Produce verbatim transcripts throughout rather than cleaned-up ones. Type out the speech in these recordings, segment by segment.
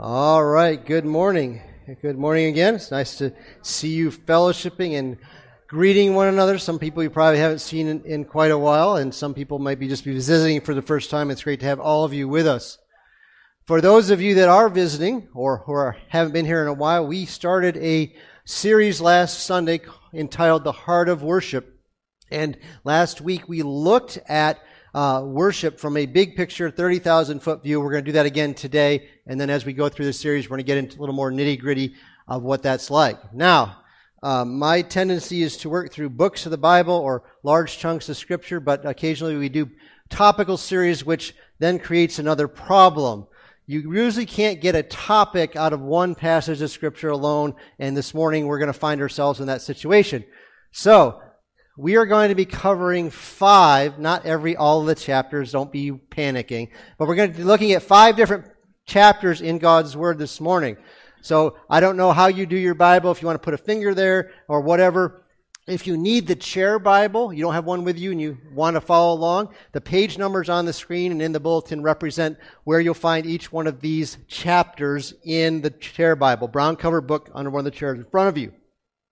All right, good morning. Good morning again. It's nice to see you fellowshipping and greeting one another. Some people you probably haven't seen in, in quite a while, and some people might be just be visiting for the first time. It's great to have all of you with us. For those of you that are visiting or who are, haven't been here in a while, we started a series last Sunday entitled The Heart of Worship. And last week we looked at Uh, worship from a big picture, thirty thousand foot view. We're going to do that again today. And then as we go through the series, we're going to get into a little more nitty gritty of what that's like. Now, uh, my tendency is to work through books of the Bible or large chunks of Scripture, but occasionally we do topical series, which then creates another problem. You usually can't get a topic out of one passage of Scripture alone, and this morning we're going to find ourselves in that situation. So, we are going to be covering five, not every, all of the chapters, don't be panicking, but we're going to be looking at five different chapters in God's Word this morning. So I don't know how you do your Bible, if you want to put a finger there or whatever. If you need the chair Bible, you don't have one with you and you want to follow along, the page numbers on the screen and in the bulletin represent where you'll find each one of these chapters in the chair Bible, brown cover book under one of the chairs in front of you.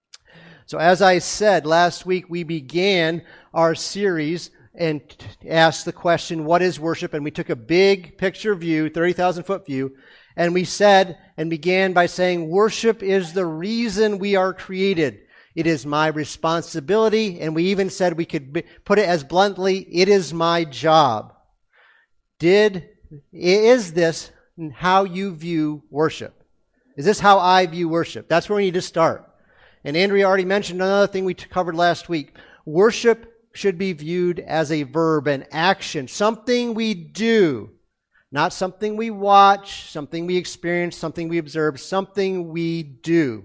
So as I said, last week we began our series and asked the question, what is worship? And we took a big picture view, thirty thousand foot view, and we said and began by saying, worship is the reason we are created. It is my responsibility, and we even said we could put it as bluntly, it is my job. Did, is this how you view worship? Is this how I view worship? That's where we need to start. And Andrea already mentioned another thing we covered last week. Worship should be viewed as a verb, an action, something we do, not something we watch, something we experience, something we observe, something we do.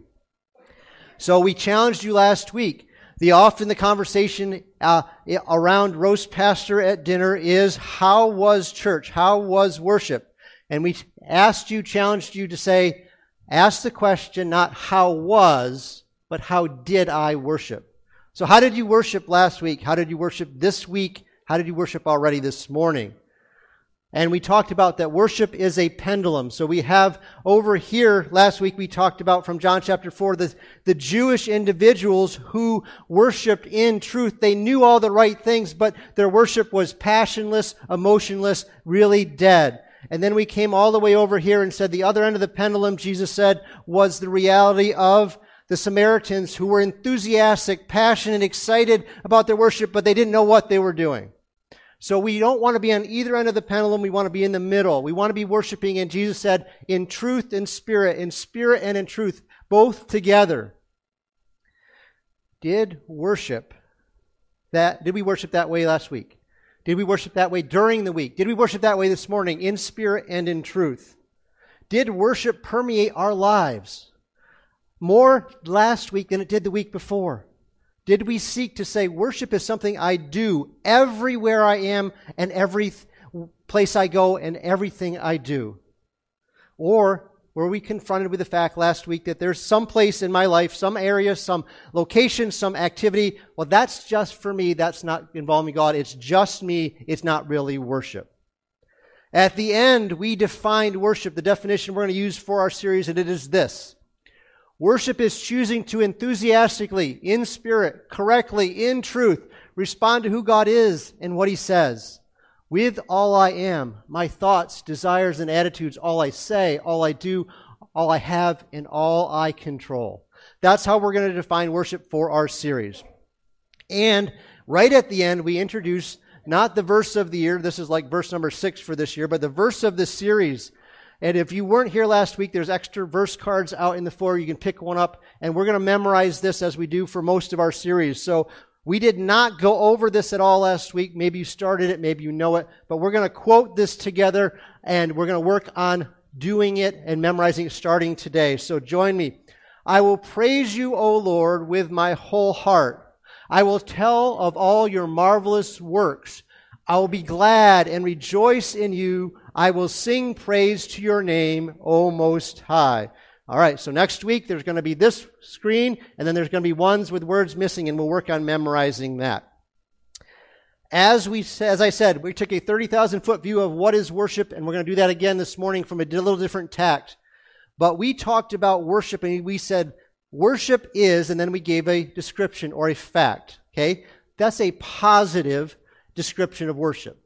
So we challenged you last week. The often the conversation uh, around roast pastor at dinner is, how was church? How was worship? And we asked you, challenged you to say, ask the question not how was, but how did I worship? So how did you worship last week? How did you worship this week? How did you worship already this morning? And we talked about that worship is a pendulum. So we have over here, last week we talked about from John chapter four, the, the Jewish individuals who worshiped in truth. They knew all the right things, but their worship was passionless, emotionless, really dead. And then we came all the way over here and said the other end of the pendulum, Jesus said, was the reality of the Samaritans who were enthusiastic, passionate, excited about their worship, but they didn't know what they were doing. So we don't want to be on either end of the pendulum. We want to be in the middle. We want to be worshiping, and Jesus said, in truth and spirit, in spirit and in truth, both together. Did worship that, did we worship that way last week? Did we worship that way during the week? Did we worship that way this morning, in spirit and in truth? Did worship permeate our lives more last week than it did the week before? Did we seek to say worship is something I do everywhere I am and every place I go and everything I do? Or were we confronted with the fact last week that there's some place in my life, some area, some location, some activity, well, that's just for me, that's not involving God, it's just me, it's not really worship. At the end, we defined worship, the definition we're going to use for our series, and it is this. Worship is choosing to enthusiastically, in spirit, correctly, in truth, respond to who God is and what He says. With all I am, my thoughts, desires, and attitudes, all I say, all I do, all I have, and all I control. That's how we're going to define worship for our series. And right at the end, we introduce not the verse of the year, this is like verse number six for this year, but the verse of the series. And if you weren't here last week, there's extra verse cards out in the foyer. You can pick one up, and we're going to memorize this as we do for most of our series. So we did not go over this at all last week. Maybe you started it, maybe you know it, but we're going to quote this together, and we're going to work on doing it and memorizing it starting today. So join me. I will praise you, O Lord, with my whole heart. I will tell of all your marvelous works. I will be glad and rejoice in you. I will sing praise to your name, O Most High. All right, so next week there's going to be this screen, and then there's going to be ones with words missing, and we'll work on memorizing that. As we, as I said, we took a thirty thousand foot view of what is worship, and we're going to do that again this morning from a little different tact. But we talked about worship, and we said worship is, and then we gave a description or a fact. Okay? That's a positive description of worship.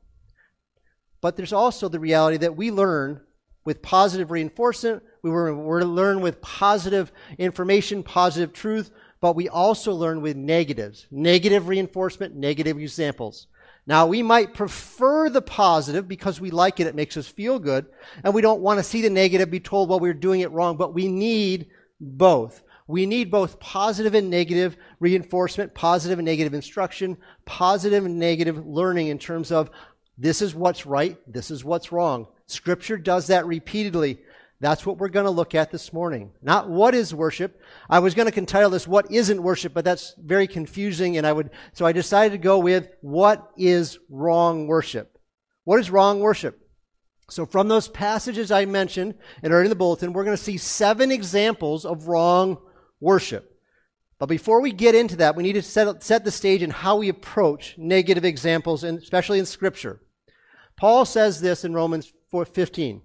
But there's also the reality that we learn with positive reinforcement, we were, we're to learn with positive information, positive truth, but we also learn with negatives. Negative reinforcement, negative examples. Now, we might prefer the positive because we like it, it makes us feel good, and we don't want to see the negative, be told, well, we're doing it wrong, but we need both. We need both positive and negative reinforcement, positive and negative instruction, positive and negative learning in terms of this is what's right, this is what's wrong. Scripture does that repeatedly. That's what we're going to look at this morning. Not what is worship. I was going to entitle this what isn't worship, but that's very confusing, and I would so I decided to go with what is wrong worship. What is wrong worship? So from those passages I mentioned and are in the bulletin, we're going to see seven examples of wrong worship. But before we get into that, we need to set, set the stage in how we approach negative examples, and especially in Scripture. Paul says this in Romans four fifteen.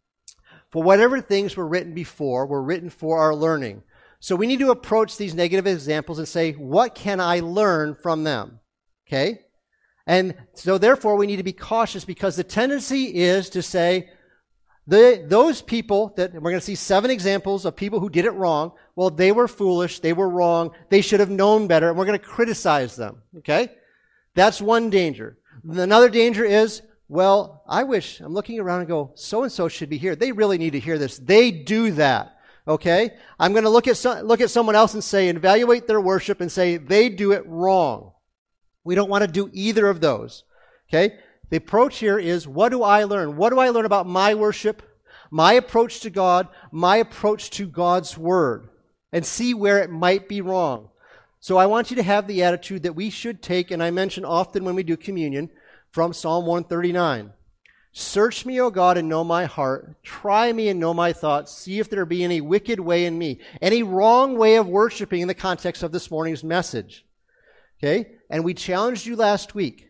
For whatever things were written before were written for our learning. So we need to approach these negative examples and say, what can I learn from them? Okay? And so therefore we need to be cautious, because the tendency is to say, the, those people that, we're going to see seven examples of people who did it wrong, well, they were foolish, they were wrong, they should have known better, and we're going to criticize them. Okay? That's one danger. Another danger is, well, I wish, I'm looking around and go, so-and-so should be here. They really need to hear this. They do that. Okay? I'm going to look at some, look at someone else and say, and evaluate their worship and say, they do it wrong. We don't want to do either of those. Okay? The approach here is, what do I learn? What do I learn about my worship, my approach to God, my approach to God's Word, and see where it might be wrong. So I want you to have the attitude that we should take, and I mention often when we do communion, from Psalm one thirty-nine. Search me, O God, and know my heart. Try me and know my thoughts. See if there be any wicked way in me, any wrong way of worshiping in the context of this morning's message. Okay? And we challenged you last week.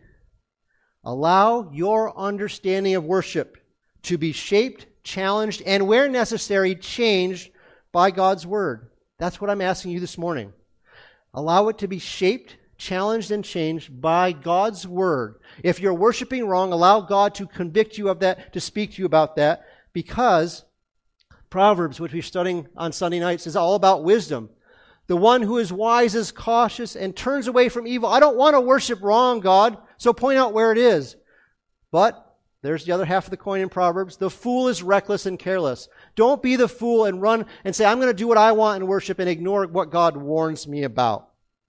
Allow your understanding of worship to be shaped, challenged, and where necessary, changed by God's Word. That's what I'm asking you this morning. Allow it to be shaped, challenged, and changed by God's Word. If you're worshiping wrong, allow God to convict you of that, to speak to you about that, because Proverbs, which we're studying on Sunday nights, is all about wisdom. The one who is wise is cautious and turns away from evil. I don't want to worship wrong, God, so point out where it is. But there's the other half of the coin in Proverbs. The fool is reckless and careless. Don't be the fool and run and say, I'm going to do what I want in worship, and ignore what God warns me about.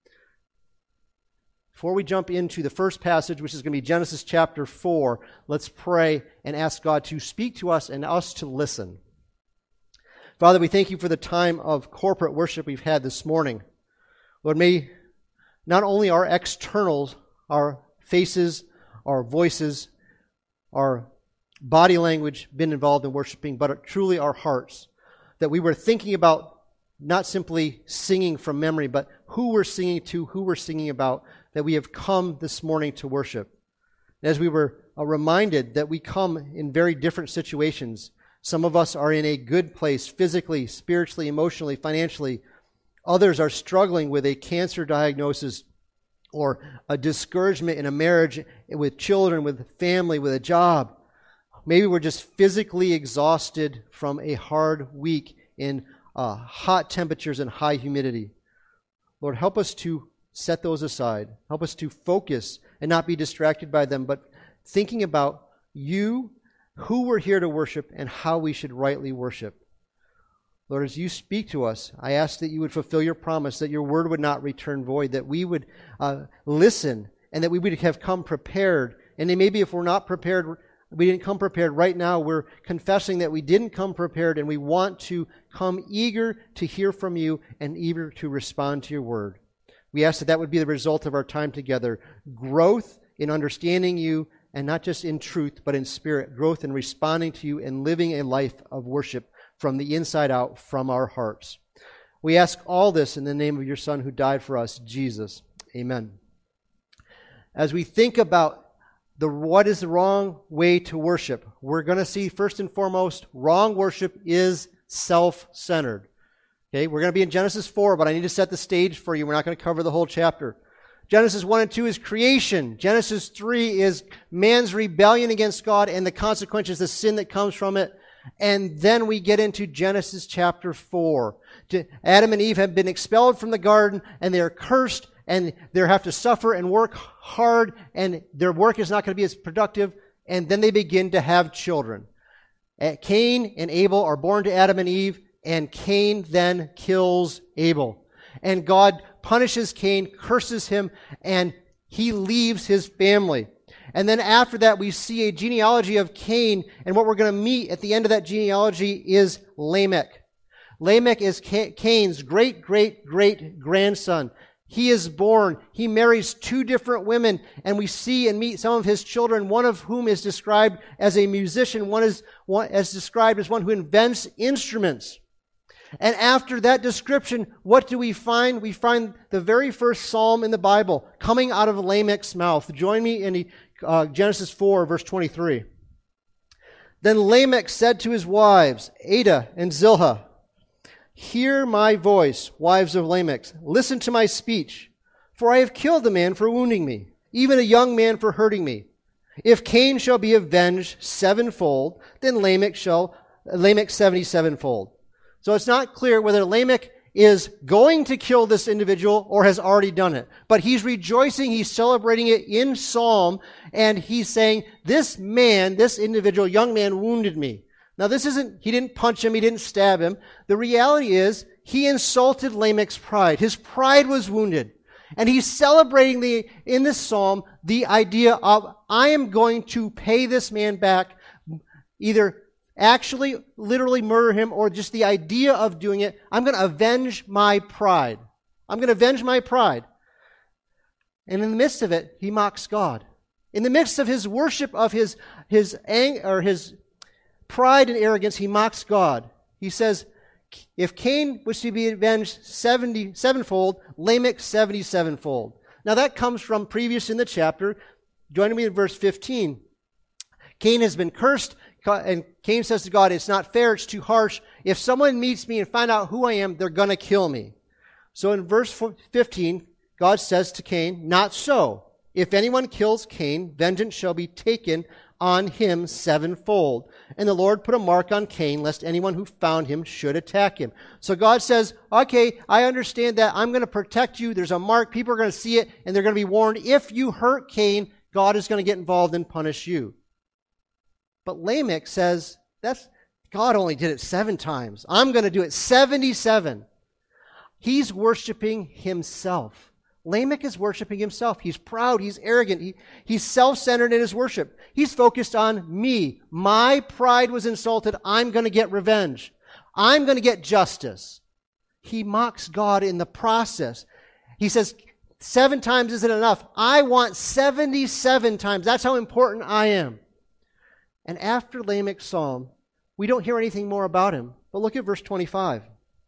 Before we jump into the first passage, which is going to be Genesis chapter four, let's pray and ask God to speak to us and us to listen. Father, we thank you for the time of corporate worship we've had this morning. Lord, may not only our externals, our faces, our voices, our body language been involved in worshiping, but truly our hearts, that we were thinking about not simply singing from memory, but who we're singing to, who we're singing about, that we have come this morning to worship. As we were uh, reminded that we come in very different situations. Some of us are in a good place physically, spiritually, emotionally, financially. Others are struggling with a cancer diagnosis or a discouragement in a marriage, with children, with family, with a job. Maybe we're just physically exhausted from a hard week in uh, hot temperatures and high humidity. Lord, help us to set those aside. Help us to focus and not be distracted by them, but thinking about you, who we're here to worship, and how we should rightly worship. Lord, as you speak to us, I ask that you would fulfill your promise, that your word would not return void, that we would uh, listen, and that we would have come prepared. And then maybe if we're not prepared, we didn't come prepared right now, we're confessing that we didn't come prepared, and we want to come eager to hear from you and eager to respond to your word. We ask that that would be the result of our time together. Growth in understanding you, and not just in truth, but in spirit. Growth in responding to you and living a life of worship from the inside out, from our hearts. We ask all this in the name of your Son who died for us, Jesus. Amen. As we think about the what is the wrong way to worship, we're going to see first and foremost, wrong worship is self-centered. Okay, we're going to be in Genesis four, but I need to set the stage for you. We're not going to cover the whole chapter. Genesis one and two is creation. Genesis three is man's rebellion against God and the consequences, the sin that comes from it. And then we get into Genesis chapter four. Adam and Eve have been expelled from the garden, and they are cursed, and they have to suffer and work hard, and their work is not going to be as productive, and then they begin to have children. Cain and Abel are born to Adam and Eve, and Cain then kills Abel. And God punishes Cain, curses him, and he leaves his family. And then after that, we see a genealogy of Cain, and what we're going to meet at the end of that genealogy is Lamech. Lamech is Cain's great-great-great-grandson. He is born. He marries two different women, and we see and meet some of his children, one of whom is described as a musician, one is one, as described as one who invents instruments. And after that description, what do we find? We find the very first psalm in the Bible coming out of Lamech's mouth. Join me in uh, Genesis four, verse twenty-three. Then Lamech said to his wives, Adah and Zillah, hear my voice, wives of Lamech. Listen to my speech, for I have killed a man for wounding me, even a young man for hurting me. If Cain shall be avenged sevenfold, then Lamech shall Lamech seventy-sevenfold. So it's not clear whether Lamech is going to kill this individual or has already done it. But he's rejoicing, he's celebrating it in psalm, and he's saying, this man, this individual, young man, wounded me. Now this isn't, he didn't punch him, he didn't stab him. The reality is, he insulted Lamech's pride. His pride was wounded. And he's celebrating the in this psalm the idea of, I am going to pay this man back, either actually literally murder him or just the idea of doing it. I'm going to avenge my pride. I'm going to avenge my pride. And in the midst of it, he mocks God. In the midst of his worship of his his ang- or his pride and arrogance, he mocks God. He says, if Cain was to be avenged seventy-sevenfold, Lamech seventy-sevenfold. Now that comes from previous in the chapter. Join me in verse fifteen. Cain has been cursed, and Cain says to God, it's not fair, it's too harsh. If someone meets me and find out who I am, they're going to kill me. So in verse fifteen, God says to Cain, not so. If anyone kills Cain, vengeance shall be taken on him sevenfold. And the Lord put a mark on Cain, lest anyone who found him should attack him. So God says, okay, I understand that. I'm going to protect you. There's a mark. People are going to see it, and they're going to be warned. If you hurt Cain, God is going to get involved and punish you. But Lamech says, that's God only did it seven times. I'm going to do it seventy-seven. He's worshiping himself. Lamech is worshiping himself. He's proud. He's arrogant. He, he's self-centered in his worship. He's focused on me. My pride was insulted. I'm going to get revenge. I'm going to get justice. He mocks God in the process. He says, seven times isn't enough. I want seventy-seven times. That's how important I am. And after Lamech's psalm, we don't hear anything more about him. But look at verse twenty-five.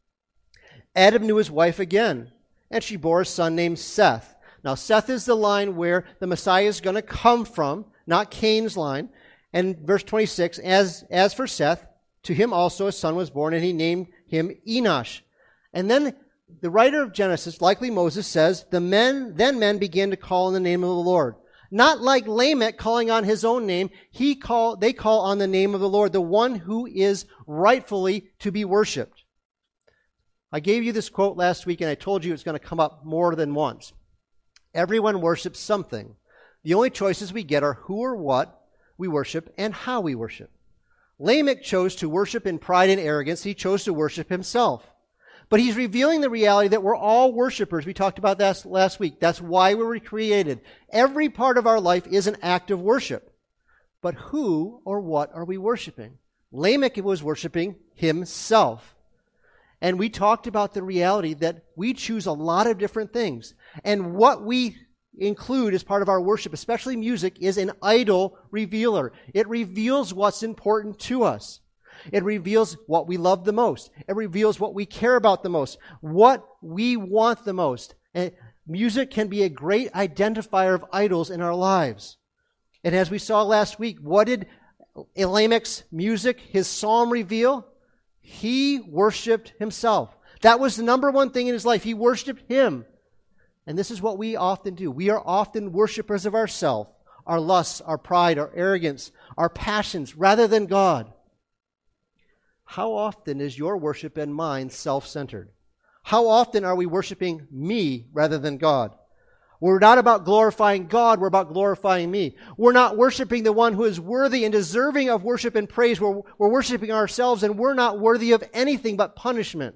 Adam knew his wife again, and she bore a son named Seth. Now, Seth is the line where the Messiah is going to come from, not Cain's line. And verse twenty-six, as, as for Seth, to him also a son was born, and he named him Enosh. And then the writer of Genesis, likely Moses, says, the men, then men began to call on the name of the Lord. Not like Lamech calling on his own name. He call, they call on the name of the Lord, the one who is rightfully to be worshipped. I gave you this quote last week, and I told you it's going to come up more than once. Everyone worships something. The only choices we get are who or what we worship and how we worship. Lamech chose to worship in pride and arrogance. He chose to worship himself. But he's revealing the reality that we're all worshipers. We talked about that last week. That's why we were created. Every part of our life is an act of worship. But who or what are we worshiping? Lamech was worshiping himself. And we talked about the reality that we choose a lot of different things. And what we include as part of our worship, especially music, is an idol revealer. It reveals what's important to us. It reveals what we love the most. It reveals what we care about the most, what we want the most. And music can be a great identifier of idols in our lives. And as we saw last week, what did Lamech's music, his psalm, reveal? He worshiped himself. That was the number one thing in his life. He worshiped him. And this is what we often do. We are often worshipers of ourselves, our lusts, our pride, our arrogance, our passions, rather than God. How often is your worship and mine self-centered? How often are we worshiping me rather than God? We're not about glorifying God, we're about glorifying me. We're not worshiping the one who is worthy and deserving of worship and praise. We're, we're worshiping ourselves, and we're not worthy of anything but punishment.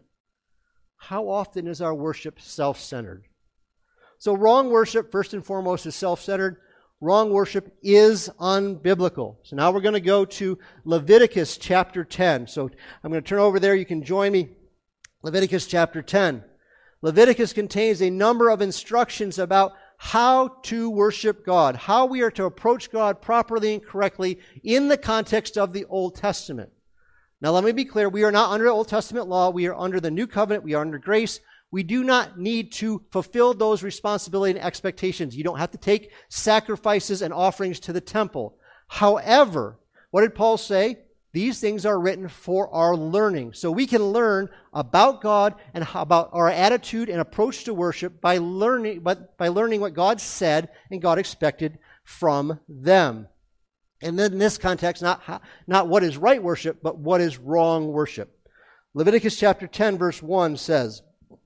How often is our worship self-centered? So wrong worship, first and foremost, is self-centered. Wrong worship is unbiblical. So now we're going to go to Leviticus chapter ten. So I'm going to turn over there. You can join me. Leviticus chapter ten. Leviticus contains a number of instructions about how to worship God, how we are to approach God properly and correctly in the context of the Old Testament. Now let me be clear, we are not under Old Testament law, we are under the New Covenant, we are under grace. We do not need to fulfill those responsibilities and expectations. You don't have to take sacrifices and offerings to the temple. However, what did Paul say? These things are written for our learning. So we can learn about God and about our attitude and approach to worship by learning, but by learning what God said and God expected from them. And then in this context, not, how, not what is right worship, but what is wrong worship. Leviticus chapter ten, verse one says,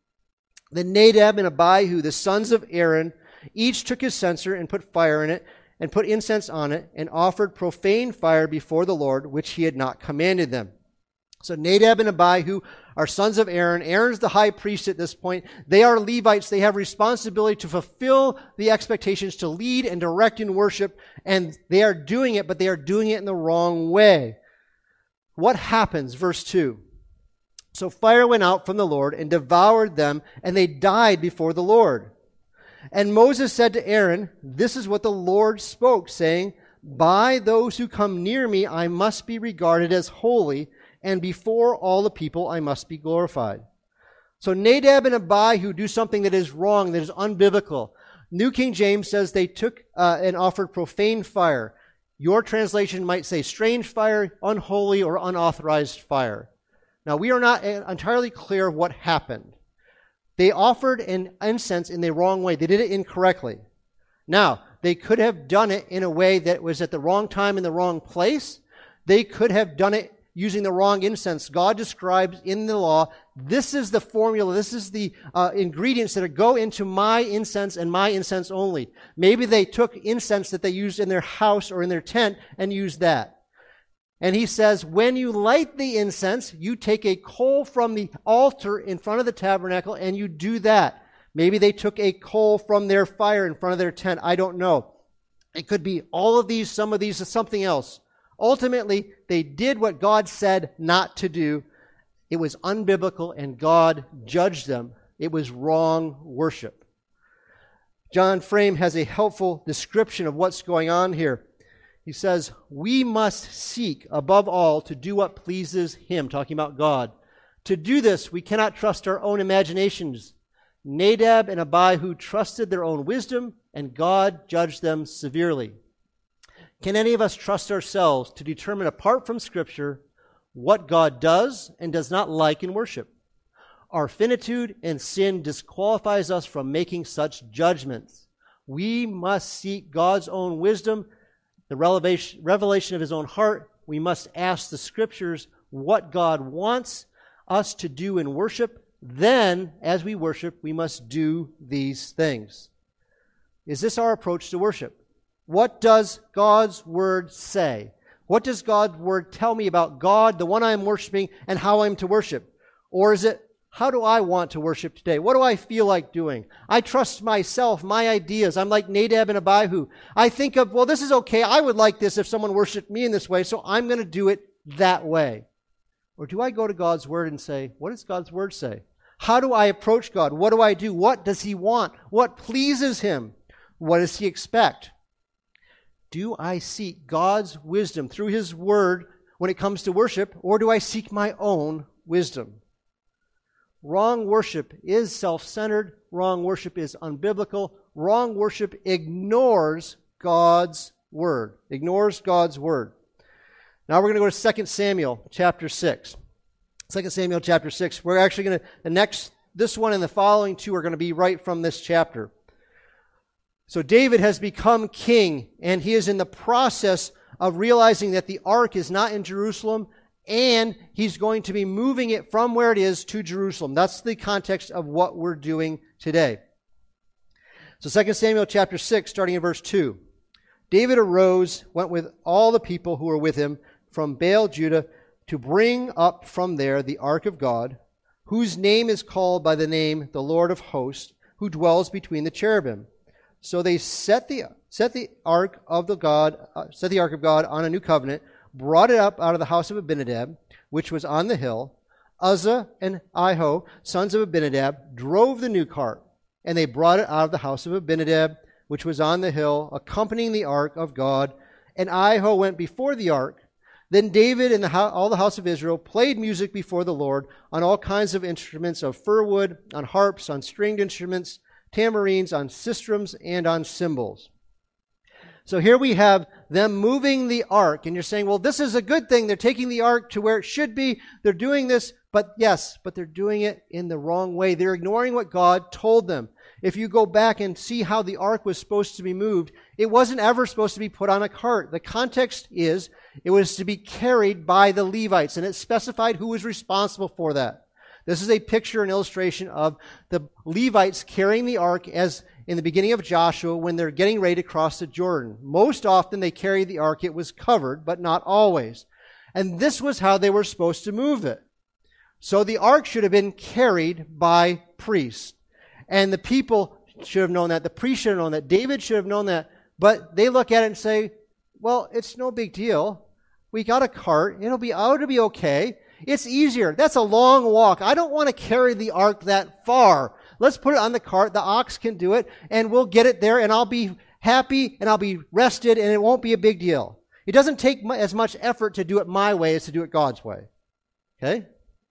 Then Nadab and Abihu, the sons of Aaron, each took his censer and put fire in it, and put incense on it, and offered profane fire before the Lord, which he had not commanded them. So Nadab and Abihu are sons of Aaron. Aaron's the high priest at this point. They are Levites. They have responsibility to fulfill the expectations, to lead and direct in worship, and they are doing it, but they are doing it in the wrong way. What happens? Verse two. So fire went out from the Lord and devoured them, and they died before the Lord. And Moses said to Aaron, This is what the Lord spoke, saying, By those who come near me I must be regarded as holy, and before all the people I must be glorified. So Nadab and Abihu do something that is wrong, that is unbiblical. New King James says they took uh, and offered profane fire. Your translation might say strange fire, unholy, or unauthorized fire. Now, we are not entirely clear of what happened. They offered an incense in the wrong way. They did it incorrectly. Now, they could have done it in a way that was at the wrong time in the wrong place. They could have done it using the wrong incense. God describes in the law, this is the formula, this is the uh, ingredients that go into my incense and my incense only. Maybe they took incense that they used in their house or in their tent and used that. And he says, when you light the incense, you take a coal from the altar in front of the tabernacle and you do that. Maybe they took a coal from their fire in front of their tent. I don't know. It could be all of these, some of these, or something else. Ultimately, they did what God said not to do. It was unbiblical and God judged them. It was wrong worship. John Frame has a helpful description of what's going on here. He says, we must seek above all to do what pleases Him, talking about God. To do this, we cannot trust our own imaginations. Nadab and Abihu trusted their own wisdom, and God judged them severely. Can any of us trust ourselves to determine apart from Scripture what God does and does not like in worship? Our finitude and sin disqualifies us from making such judgments. We must seek God's own wisdom, the revelation, revelation of His own heart. We must ask the Scriptures what God wants us to do in worship. Then, as we worship, we must do these things. Is this our approach to worship? What does God's Word say? What does God's Word tell me about God, the one I'm worshiping, and how I'm to worship? Or is it, how do I want to worship today? What do I feel like doing? I trust myself, my ideas. I'm like Nadab and Abihu. I think of, well, this is okay. I would like this if someone worshiped me in this way, so I'm going to do it that way. Or do I go to God's Word and say, what does God's Word say? How do I approach God? What do I do? What does He want? What pleases Him? What does He expect? Do I seek God's wisdom through His Word when it comes to worship, or do I seek my own wisdom? Wrong worship is self-centered. Wrong worship is unbiblical. Wrong worship ignores God's Word. Ignores God's Word. Now we're going to go to Second Samuel chapter six. Second Samuel chapter six. We're actually going to, the next, this one and the following two are going to be right from this chapter. So David has become king, and he is in the process of realizing that the ark is not in Jerusalem, and he's going to be moving it from where it is to Jerusalem. That's the context of what we're doing today. So Second Samuel chapter six, starting in verse two. David arose, went with all the people who were with him from Baal, Judah, to bring up from there the ark of God, whose name is called by the name the Lord of hosts, who dwells between the cherubim. So they set the set the ark of the God, uh, set the ark of God on a new covenant, brought it up out of the house of Abinadab, which was on the hill. Uzzah and Ahio, sons of Abinadab, drove the new cart, and they brought it out of the house of Abinadab, which was on the hill, accompanying the ark of God. And Ahio went before the ark. Then David and the, all the house of Israel played music before the Lord on all kinds of instruments of fir wood, on harps, on stringed instruments, tamarines, on sistrums, and on cymbals. So here we have them moving the ark, and you're saying, well, this is a good thing. They're taking the ark to where it should be. They're doing this, but yes, but they're doing it in the wrong way. They're ignoring what God told them. If you go back and see how the ark was supposed to be moved, it wasn't ever supposed to be put on a cart. The context is it was to be carried by the Levites, and it specified who was responsible for that. This is a picture and illustration of the Levites carrying the ark as in the beginning of Joshua when they're getting ready to cross the Jordan. Most often they carried the ark. It was covered, but not always. And this was how they were supposed to move it. So the ark should have been carried by priests. And the people should have known that. The priests should have known that. David should have known that. But they look at it and say, well, it's no big deal. We got a cart. It'll be out. It'll be okay. It's easier. That's a long walk. I don't want to carry the ark that far. Let's put it on the cart. The ox can do it, and we'll get it there, and I'll be happy, and I'll be rested, and it won't be a big deal. It doesn't take as much effort to do it my way as to do it God's way. Okay?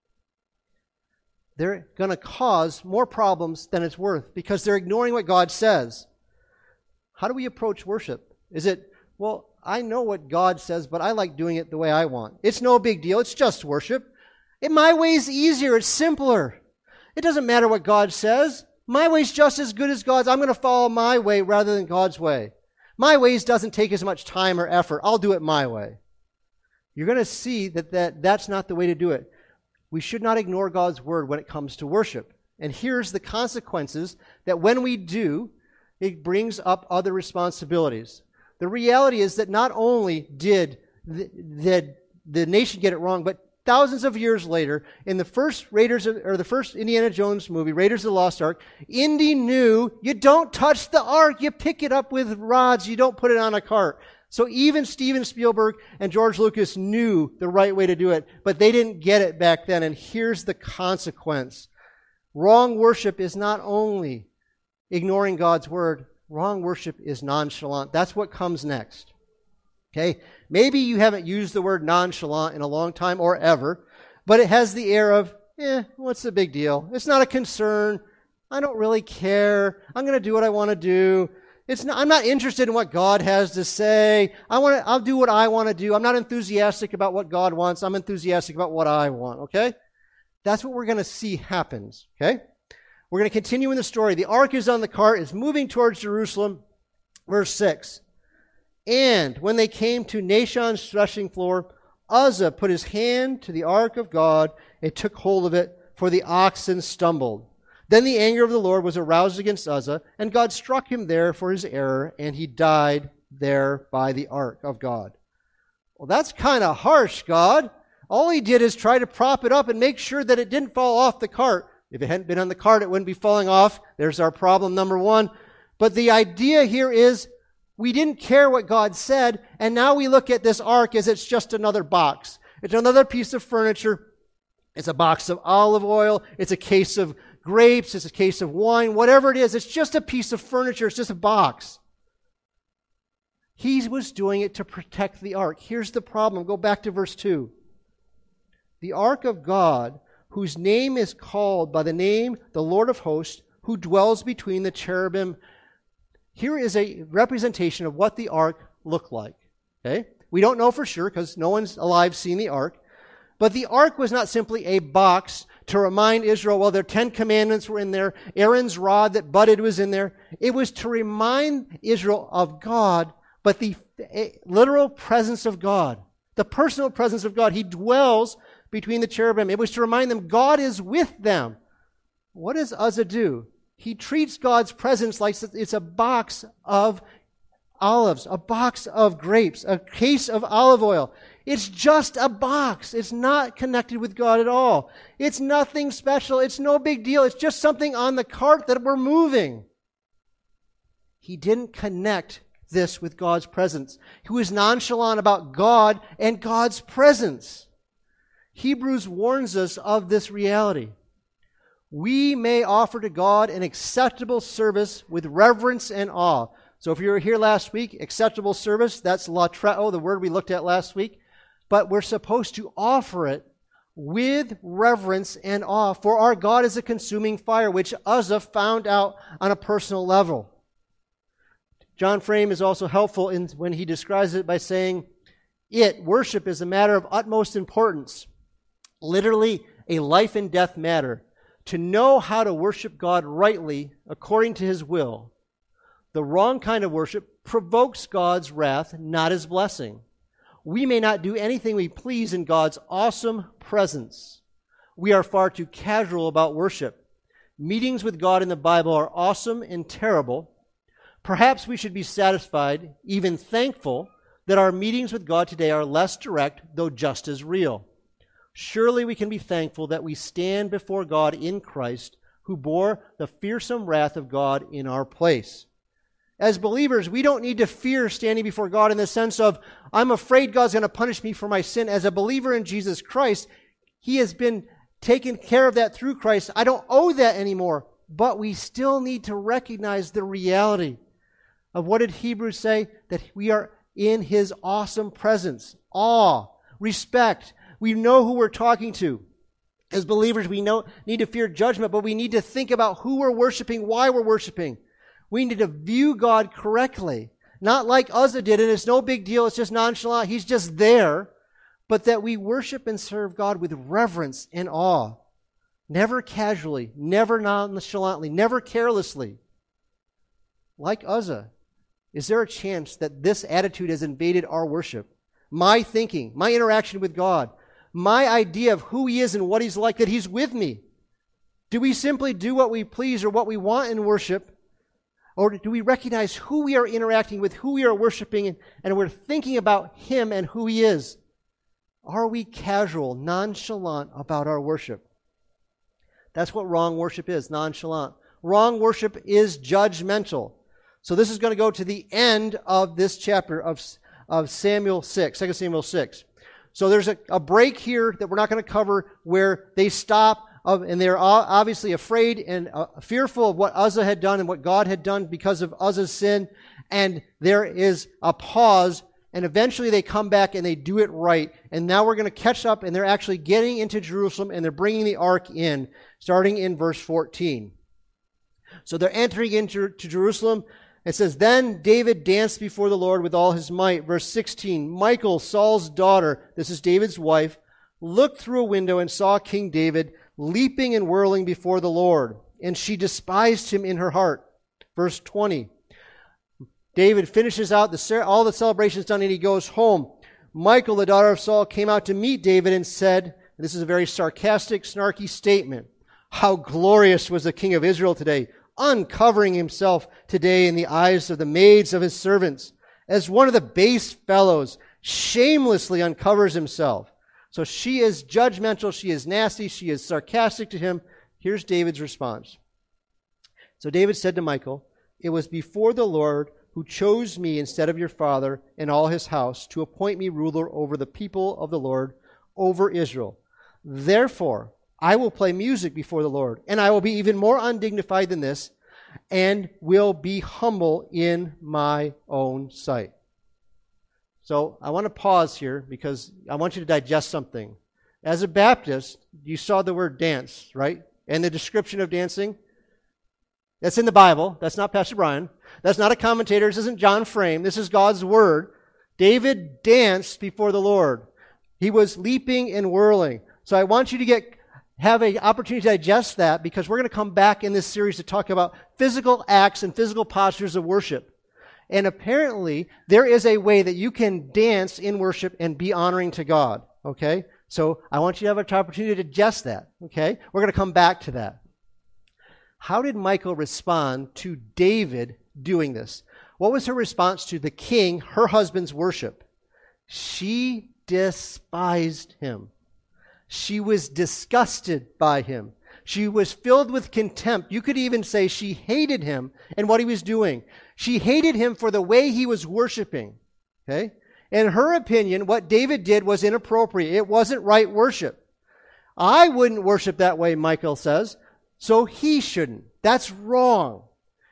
They're going to cause more problems than it's worth because they're ignoring what God says. How do we approach worship? Is it, well, I know what God says, but I like doing it the way I want. It's no big deal. It's just worship. In my way is easier. It's simpler. It doesn't matter what God says. My way is just as good as God's. I'm going to follow my way rather than God's way. My ways doesn't take as much time or effort. I'll do it my way. You're going to see that, that that's not the way to do it. We should not ignore God's word when it comes to worship. And here's the consequences that when we do, it brings up other responsibilities. The reality is that not only did the, the, the nation get it wrong, but thousands of years later, in the first Raiders of, or the first Indiana Jones movie, Raiders of the Lost Ark, Indy knew you don't touch the ark, you pick it up with rods, you don't put it on a cart. So even Steven Spielberg and George Lucas knew the right way to do it, but they didn't get it back then, and here's the consequence. Wrong worship is not only ignoring God's word, wrong worship is nonchalant. That's what comes next. Okay? Maybe you haven't used the word nonchalant in a long time or ever, but it has the air of, eh, what's the big deal? It's not a concern. I don't really care. I'm going to do what I want to do. It's not, I'm not interested in what God has to say. I want to, I'll do what I want to do. I'm not enthusiastic about what God wants. I'm enthusiastic about what I want, okay? That's what we're going to see happens, okay? We're going to continue in the story. The ark is on the cart, is moving towards Jerusalem. Verse six. And when they came to Nashon's threshing floor, Uzzah put his hand to the ark of God and took hold of it, for the oxen stumbled. Then the anger of the Lord was aroused against Uzzah, and God struck him there for his error, and he died there by the ark of God. Well, that's kind of harsh, God. All he did is try to prop it up and make sure that it didn't fall off the cart. If it hadn't been on the cart, it wouldn't be falling off. There's our problem number one. But the idea here is we didn't care what God said, and now we look at this ark as it's just another box. It's another piece of furniture. It's a box of olive oil. It's a case of grapes. It's a case of wine. Whatever it is, it's just a piece of furniture. It's just a box. He was doing it to protect the ark. Here's the problem. Go back to verse two. The ark of God, whose name is called by the name the Lord of hosts, who dwells between the cherubim. Here is a representation of what the ark looked like. Okay? We don't know for sure because no one's alive seen the ark. But the ark was not simply a box to remind Israel, well, their Ten Commandments were in there, Aaron's rod that budded was in there. It was to remind Israel of God, but the literal presence of God, the personal presence of God. He dwells between the cherubim. It was to remind them God is with them. What does Uzzah do? He treats God's presence like it's a box of olives, a box of grapes, a case of olive oil. It's just a box. It's not connected with God at all. It's nothing special. It's no big deal. It's just something on the cart that we're moving. He didn't connect this with God's presence. He was nonchalant about God and God's presence. Hebrews warns us of this reality. We may offer to God an acceptable service with reverence and awe. So if you were here last week, acceptable service, that's latreo, the word we looked at last week. But we're supposed to offer it with reverence and awe, for our God is a consuming fire, which Uzzah found out on a personal level. John Frame is also helpful in when he describes it by saying, it, worship, is a matter of utmost importance, literally a life and death matter. To know how to worship God rightly according to His will. The wrong kind of worship provokes God's wrath, not His blessing. We may not do anything we please in God's awesome presence. We are far too casual about worship. Meetings with God in the Bible are awesome and terrible. Perhaps we should be satisfied, even thankful, that our meetings with God today are less direct, though just as real. Surely we can be thankful that we stand before God in Christ, who bore the fearsome wrath of God in our place. As believers, we don't need to fear standing before God in the sense of, I'm afraid God's going to punish me for my sin. As a believer in Jesus Christ, He has been taken care of that through Christ. I don't owe that anymore. But we still need to recognize the reality of what did Hebrews say? That we are in His awesome presence. Awe, respect. We know who we're talking to. As believers, we know, need to fear judgment, but we need to think about who we're worshiping, why we're worshiping. We need to view God correctly. Not like Uzzah did, and it's no big deal, it's just nonchalant, He's just there. But that we worship and serve God with reverence and awe. Never casually, never nonchalantly, never carelessly. Like Uzzah, is there a chance that this attitude has invaded our worship? My thinking, my interaction with God, my idea of who He is and what He's like, that He's with me. Do we simply do what we please or what we want in worship? Or do we recognize who we are interacting with, who we are worshiping, and we're thinking about Him and who He is? Are we casual, nonchalant about our worship? That's what wrong worship is, nonchalant. Wrong worship is judgmental. So this is going to go to the end of this chapter of, of Samuel six, Second Samuel six. So there's a, a break here that we're not going to cover where they stop of, and they're obviously afraid and uh, fearful of what Uzzah had done and what God had done because of Uzzah's sin. And there is a pause, and eventually they come back and they do it right. And now we're going to catch up, and they're actually getting into Jerusalem, and they're bringing the ark in, starting in verse fourteen. So they're entering into to Jerusalem. It says, then David danced before the Lord with all his might. Verse sixteen, Michal, Saul's daughter, this is David's wife, looked through a window and saw King David leaping and whirling before the Lord, and she despised him in her heart. Verse twenty, David finishes out the, all the celebrations done, and he goes home. Michal, the daughter of Saul, came out to meet David and said, and this is a very sarcastic, snarky statement, how glorious was the king of Israel today, uncovering himself today in the eyes of the maids of his servants, as one of the base fellows shamelessly uncovers himself. So she is judgmental, she is nasty, she is sarcastic to him. Here's David's response. So David said to Michal, it was before the Lord who chose me instead of your father and all his house to appoint me ruler over the people of the Lord, over Israel. Therefore, I will play music before the Lord, and I will be even more undignified than this, and will be humble in my own sight. So I want to pause here because I want you to digest something. As a Baptist, you saw the word dance, right? And the description of dancing. That's in the Bible. That's not Pastor Brian. That's not a commentator. This isn't John Frame. This is God's word. David danced before the Lord. He was leaping and whirling. So I want you to get have an opportunity to digest that, because we're going to come back in this series to talk about physical acts and physical postures of worship. And apparently, there is a way that you can dance in worship and be honoring to God. Okay? So I want you to have an opportunity to digest that. Okay? We're going to come back to that. How did Michal respond to David doing this? What was her response to the king, her husband's worship? She despised him. She was disgusted by him. She was filled with contempt. You could even say she hated him and what he was doing. She hated him for the way he was worshiping. Okay? In her opinion, what David did was inappropriate. It wasn't right worship. I wouldn't worship that way, Michal says, so he shouldn't. That's wrong.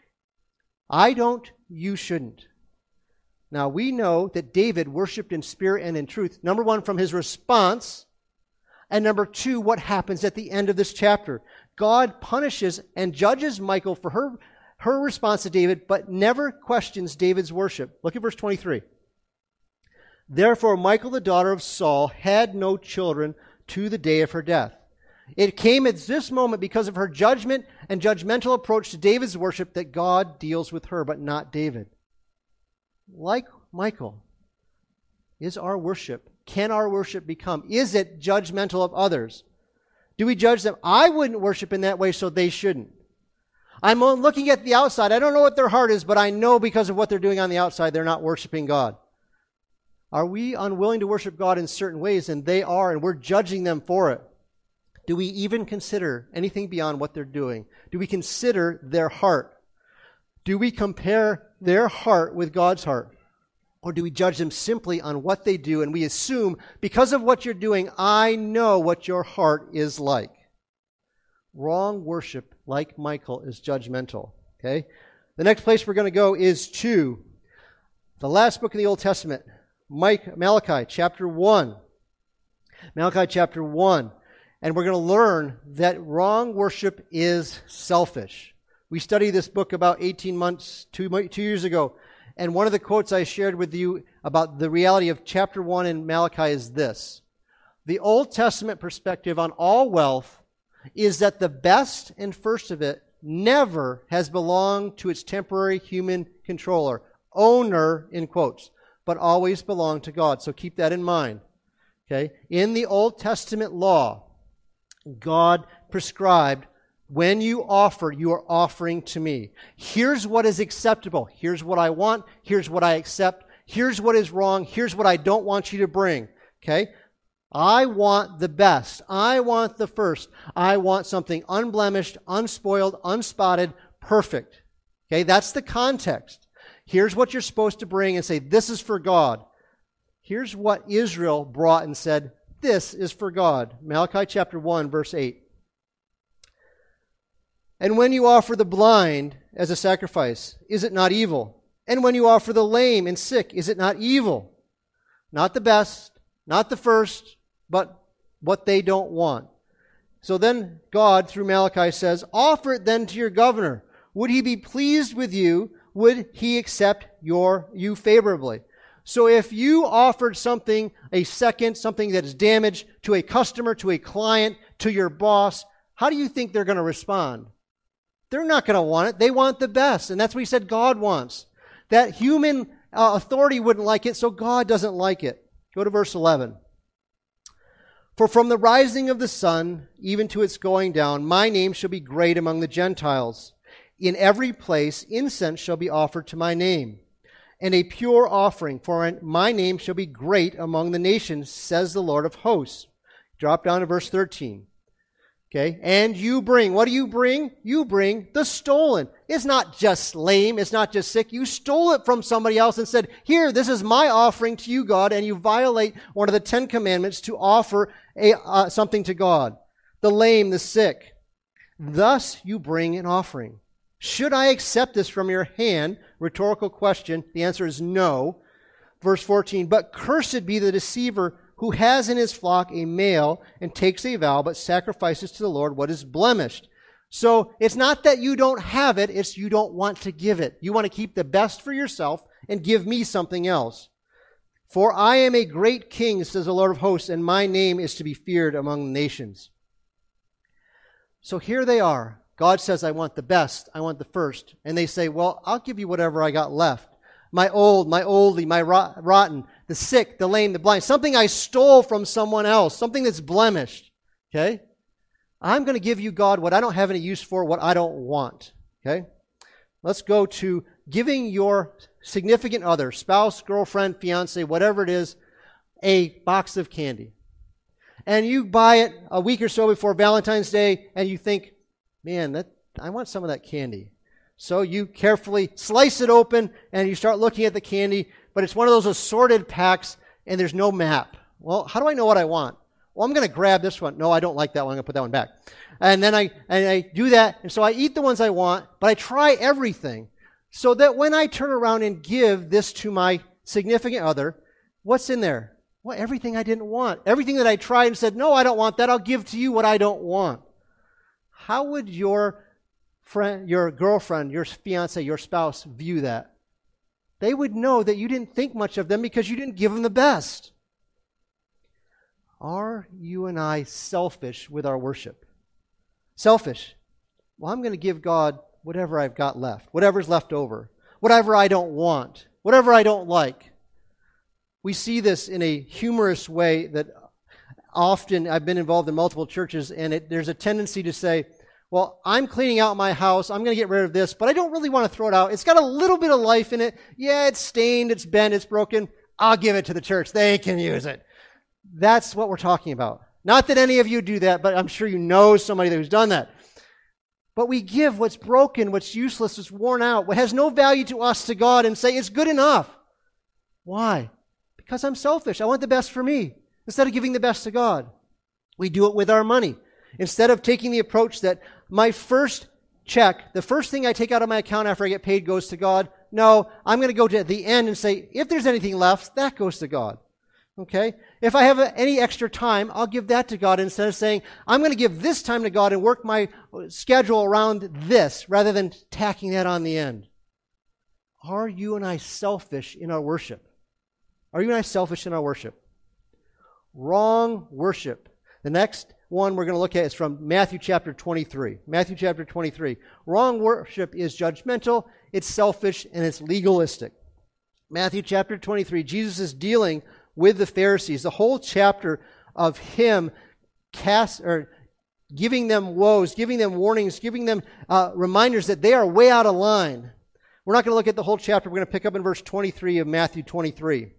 I don't, you shouldn't. Now, we know that David worshiped in spirit and in truth. Number one, from his response. And number two, what happens at the end of this chapter. God punishes and judges Michal for her, her response to David, but never questions David's worship. Look at verse twenty-three. Therefore, Michal, the daughter of Saul, had no children to the day of her death. It came at this moment because of her judgment and judgmental approach to David's worship that God deals with her, but not David. Like Michal, is our worship, can our worship become, is it judgmental of others? Do we judge them? I wouldn't worship in that way, so they shouldn't. I'm looking at the outside. I don't know what their heart is, but I know because of what they're doing on the outside, they're not worshiping God. Are we unwilling to worship God in certain ways? And they are, and we're judging them for it. Do we even consider anything beyond what they're doing? Do we consider their heart? Do we compare their heart with God's heart? Or do we judge them simply on what they do, and we assume, because of what you're doing, I know what your heart is like? Wrong worship, like Michal, is judgmental. Okay? The next place we're going to go is to the last book in the Old Testament, Malachi chapter one. Malachi chapter one. And we're going to learn that wrong worship is selfish. We studied this book about eighteen months, two, two years ago. And one of the quotes I shared with you about the reality of chapter one in Malachi is this. The Old Testament perspective on all wealth is that the best and first of it never has belonged to its temporary human controller, owner in quotes, but always belonged to God. So keep that in mind. Okay? In the Old Testament law, God prescribed, when you offer, you are offering to me. Here's what is acceptable. Here's what I want. Here's what I accept. Here's what is wrong. Here's what I don't want you to bring. Okay? I want the best. I want the first. I want something unblemished, unspoiled, unspotted, perfect. Okay? That's the context. Here's what you're supposed to bring and say, this is for God. Here's what Israel brought and said, this is for God. Malachi chapter one, verse eight. And when you offer the blind as a sacrifice, is it not evil? And when you offer the lame and sick, is it not evil? Not the best, not the first, but what they don't want. So then God, through Malachi, says, offer it then to your governor. Would he be pleased with you? Would he accept your you favorably? So if you offered something, a second, something that is damaged to a customer, to a client, to your boss, how do you think they're going to respond? They're not going to want it. They want the best. And that's what he said God wants. That human uh, authority wouldn't like it, so God doesn't like it. Go to verse eleven. For from the rising of the sun, even to its going down, my name shall be great among the Gentiles. In every place incense shall be offered to my name, and a pure offering, for my name shall be great among the nations, says the Lord of hosts. Drop down to verse thirteen. Okay, and you bring, what do you bring? You bring the stolen. It's not just lame, it's not just sick. You stole it from somebody else and said, here, this is my offering to you, God, and you violate one of the Ten Commandments to offer a, uh, something to God. The lame, the sick. Thus you bring an offering. Should I accept this from your hand? Rhetorical question. The answer is no. Verse fourteen, but cursed be the deceiver who has in his flock a male and takes a vow, but sacrifices to the Lord what is blemished. So it's not that you don't have it, it's you don't want to give it. You want to keep the best for yourself and give me something else. For I am a great king, says the Lord of hosts, and my name is to be feared among the nations. So here they are. God says, I want the best. I want the first. And they say, well, I'll give you whatever I got left. My old, my oldie, my rot- rotten, the sick, the lame, the blind. Something I stole from someone else. Something that's blemished. Okay? I'm going to give you, God, what I don't have any use for, what I don't want. Okay? Let's go to giving your significant other, spouse, girlfriend, fiance, whatever it is, a box of candy. And you buy it a week or so before Valentine's Day, and you think, man, that I want some of that candy. So you carefully slice it open, and you start looking at the candy, but it's one of those assorted packs, and there's no map. Well, how do I know what I want? Well, I'm going to grab this one. No, I don't like that one. I'm going to put that one back. And then I and I do that, and so I eat the ones I want, but I try everything so that when I turn around and give this to my significant other, what's in there? Well, everything I didn't want. Everything that I tried and said, no, I don't want that. I'll give to you what I don't want. How would your friend, your girlfriend, your fiance, your spouse view that? They would know that you didn't think much of them because you didn't give them the best. Are you and I selfish with our worship? Selfish. Well, I'm going to give God whatever I've got left, whatever's left over, whatever I don't want, whatever I don't like. We see this in a humorous way that often I've been involved in multiple churches, and it, there's a tendency to say, well, I'm cleaning out my house, I'm going to get rid of this, but I don't really want to throw it out. It's got a little bit of life in it. Yeah, it's stained, it's bent, it's broken. I'll give it to the church. They can use it. That's what we're talking about. Not that any of you do that, but I'm sure you know somebody who's done that. But we give what's broken, what's useless, what's worn out, what has no value to us to God, and say it's good enough. Why? Because I'm selfish. I want the best for me instead of giving the best to God. We do it with our money. Instead of taking the approach that my first check, the first thing I take out of my account after I get paid goes to God, no, I'm going to go to the end and say, if there's anything left, that goes to God. Okay? If I have any extra time, I'll give that to God instead of saying, I'm going to give this time to God and work my schedule around this rather than tacking that on the end. Are you and I selfish in our worship? Are you and I selfish in our worship? Wrong worship. The next one we're going to look at is from Matthew chapter twenty-three. Matthew chapter twenty-three. Wrong worship is judgmental, it's selfish, and it's legalistic. Matthew chapter twenty-three, Jesus is dealing with the Pharisees. The whole chapter of him cast or giving them woes, giving them warnings, giving them uh, reminders that they are way out of line. We're not going to look at the whole chapter. We're going to pick up in verse twenty-three of Matthew twenty-three.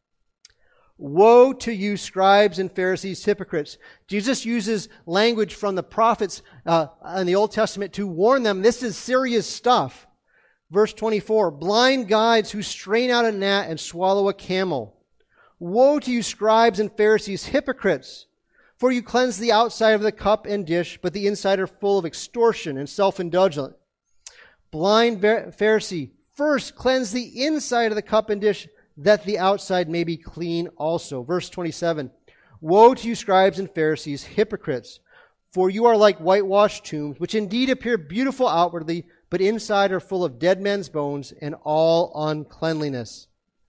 Woe to you, scribes and Pharisees, hypocrites. Jesus uses language from the prophets uh, in the Old Testament to warn them this is serious stuff. Verse twenty-four, blind guides who strain out a gnat and swallow a camel. Woe to you, scribes and Pharisees, hypocrites! For you cleanse the outside of the cup and dish, but the inside are full of extortion and self-indulgence. Blind Pharisee, first cleanse the inside of the cup and dish, that the outside may be clean also. Verse twenty-seven, woe to you, scribes and Pharisees, hypocrites! For you are like whitewashed tombs, which indeed appear beautiful outwardly, but inside are full of dead men's bones and all uncleanliness.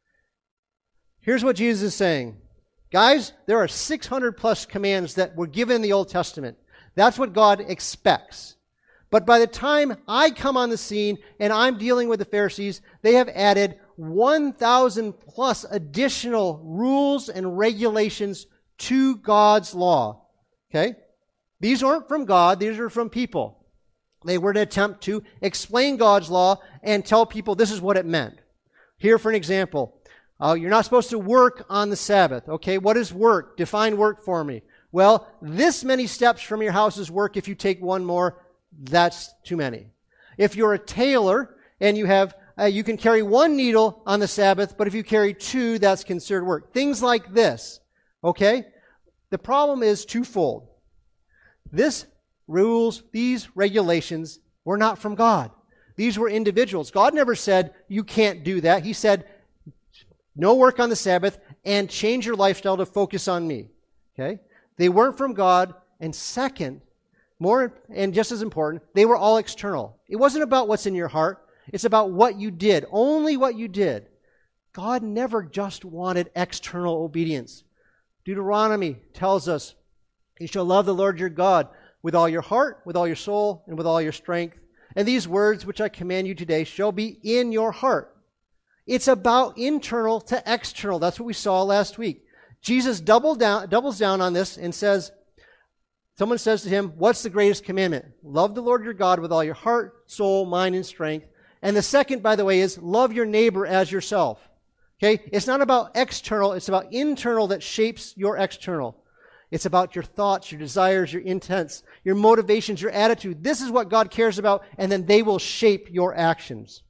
Here's what Jesus is saying. Guys, there are six hundred plus commands that were given in the Old Testament. That's what God expects. But by the time I come on the scene and I'm dealing with the Pharisees, they have added one thousand plus additional rules and regulations to God's law. Okay? These aren't from God, these are from people. They were an attempt to explain God's law and tell people this is what it meant. Here, for an example, uh, you're not supposed to work on the Sabbath. Okay, what is work? Define work for me. Well, this many steps from your house is work. If you take one more, that's too many. If you're a tailor and you have, uh, you can carry one needle on the Sabbath, but if you carry two, that's considered work. Things like this. Okay? The problem is twofold. This rules, these regulations were not from God. These were individuals. God never said, you can't do that. He said, no work on the Sabbath and change your lifestyle to focus on me. Okay? They weren't from God. And second, more and just as important, they were all external. It wasn't about what's in your heart. It's about what you did. Only what you did. God never just wanted external obedience. Deuteronomy tells us, you shall love the Lord your God with all your heart, with all your soul, and with all your strength. And these words which I command you today shall be in your heart. It's about internal to external. That's what we saw last week. Jesus double down, doubles down on this and says, someone says to him, what's the greatest commandment? Love the Lord your God with all your heart, soul, mind, and strength. And the second, by the way, is love your neighbor as yourself. Okay? It's not about external, it's about internal that shapes your external. It's about your thoughts, your desires, your intents, your motivations, your attitude. This is what God cares about, and then they will shape your actions.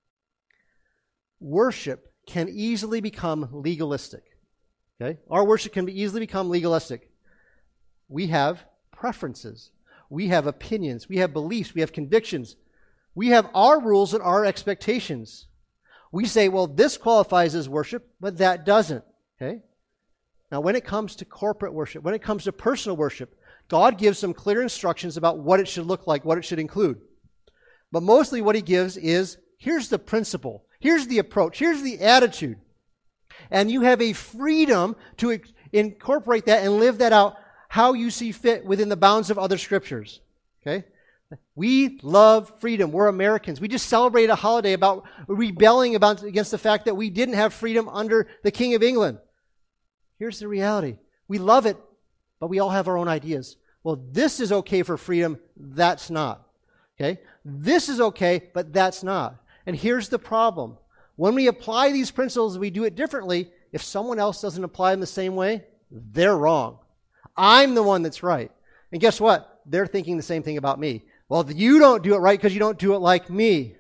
Worship can easily become legalistic. Okay? Our worship can be easily become legalistic. We have preferences. We have opinions. We have beliefs. We have convictions. We have our rules and our expectations. We say, well, this qualifies as worship, but that doesn't. Okay? Now, when it comes to corporate worship, when it comes to personal worship, God gives some clear instructions about what it should look like, what it should include. But mostly what he gives is, here's the principle, here's the approach, here's the attitude. And you have a freedom to incorporate that and live that out how you see fit within the bounds of other scriptures. Okay? We love freedom. We're Americans. We just celebrate a holiday about rebelling about, against the fact that we didn't have freedom under the King of England. Here's the reality. We love it, but we all have our own ideas. Well, this is okay for freedom. That's not. Okay? This is okay, but that's not. And here's the problem. When we apply these principles, we do it differently. If someone else doesn't apply them the same way, they're wrong. I'm the one that's right. And guess what? They're thinking the same thing about me. Well, you don't do it right because you don't do it like me.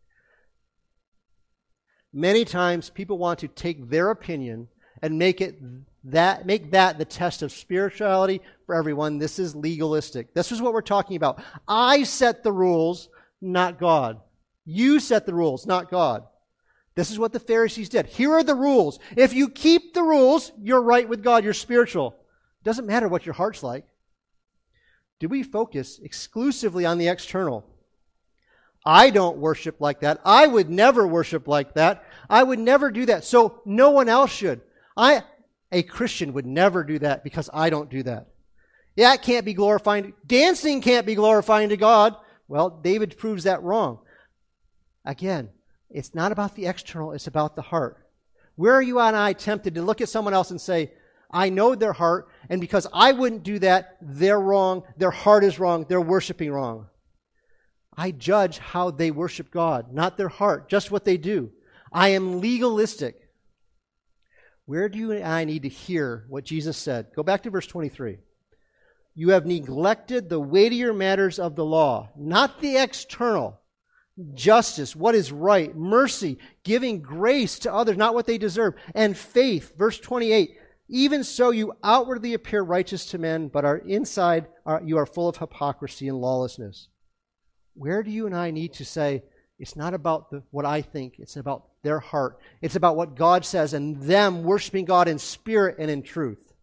Many times people want to take their opinion and make it that make that the test of spirituality for everyone. This is legalistic. This is what we're talking about. I set the rules, not God. You set the rules, not God. This is what the Pharisees did. Here are the rules. If you keep the rules, you're right with God. You're spiritual. It doesn't matter what your heart's like. Do we focus exclusively on the external? I don't worship like that. I would never worship like that. I would never do that. So no one else should. I, a Christian would never do that because I don't do that. Yeah, it can't be glorifying. Dancing can't be glorifying to God. Well, David proves that wrong. Again, it's not about the external, it's about the heart. Where are you and I tempted to look at someone else and say, I know their heart, and because I wouldn't do that, they're wrong, their heart is wrong, they're worshiping wrong. I judge how they worship God, not their heart, just what they do. I am legalistic. Where do you and I need to hear what Jesus said? Go back to verse twenty-three. You have neglected the weightier matters of the law, not the external. Justice, what is right, mercy, giving grace to others, not what they deserve, and faith. Verse twenty-eight. Even so you outwardly appear righteous to men, but are inside are, you are full of hypocrisy and lawlessness. Where do you and I need to say, it's not about the, what I think, it's about their heart. It's about what God says and them worshiping God in spirit and in truth.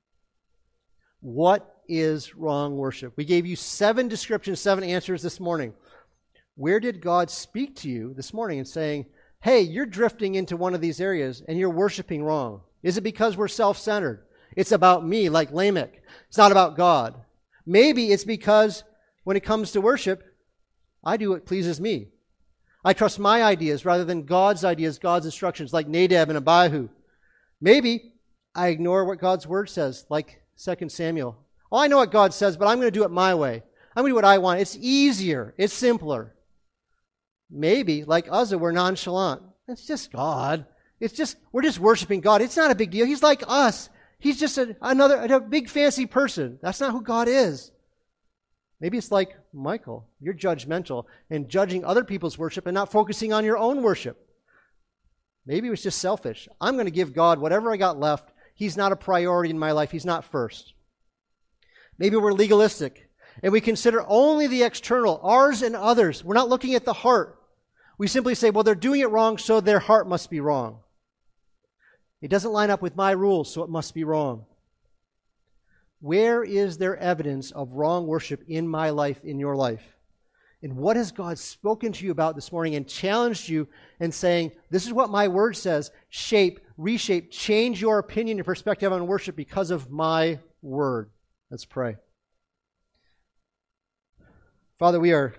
What is wrong worship? We gave you seven descriptions, seven answers this morning. Where did God speak to you this morning and saying, hey, you're drifting into one of these areas and you're worshiping wrong? Is it because we're self-centered? It's about me, like Lamech. It's not about God. Maybe it's because when it comes to worship, I do what pleases me. I trust my ideas rather than God's ideas, God's instructions, like Nadab and Abihu. Maybe I ignore what God's word says, like Second Samuel. Oh, I know what God says, but I'm going to do it my way. I'm going to do what I want. It's easier. It's simpler. Maybe, like Uzzah, we're nonchalant. It's just God. It's just, we're just worshiping God. It's not a big deal. He's like us. He's just a, another a big fancy person. That's not who God is. Maybe it's like Michael. You're judgmental and judging other people's worship and not focusing on your own worship. Maybe it was just selfish. I'm going to give God whatever I got left. He's not a priority in my life. He's not first. Maybe we're legalistic and we consider only the external, ours and others. We're not looking at the heart. We simply say, well, they're doing it wrong, so their heart must be wrong. It doesn't line up with my rules, so it must be wrong. Where is there evidence of wrong worship in my life, in your life? And what has God spoken to you about this morning and challenged you and saying, this is what my word says, shape, reshape, change your opinion and perspective on worship because of my word. Let's pray. Father, we are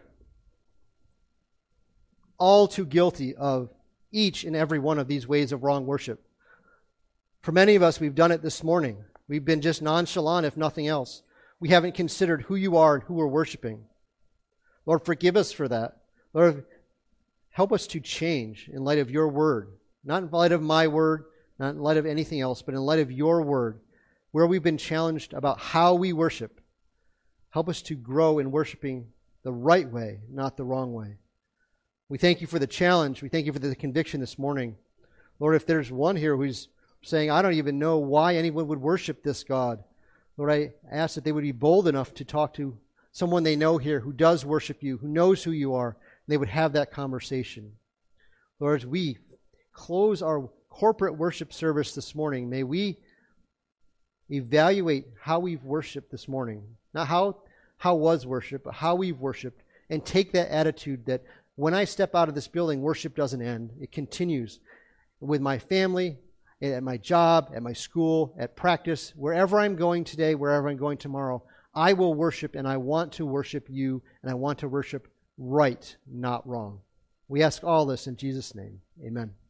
all too guilty of each and every one of these ways of wrong worship. For many of us, we've done it this morning. We've been just nonchalant, if nothing else. We haven't considered who you are and who we're worshiping. Lord, forgive us for that. Lord, help us to change in light of your word. Not in light of my word, not in light of anything else, but in light of your word, where we've been challenged about how we worship. Help us to grow in worshiping the right way, not the wrong way. We thank you for the challenge. We thank you for the conviction this morning. Lord, if there's one here who's saying, I don't even know why anyone would worship this God, Lord, I ask that they would be bold enough to talk to someone they know here who does worship you, who knows who you are, and they would have that conversation. Lord, as we close our corporate worship service this morning, may we evaluate how we've worshiped this morning. Not how, how was worship, but how we've worshiped, and take that attitude that when I step out of this building, worship doesn't end. It continues with my family, at my job, at my school, at practice, wherever I'm going today, wherever I'm going tomorrow. I will worship, and I want to worship you, and I want to worship right, not wrong. We ask all this in Jesus' name. Amen.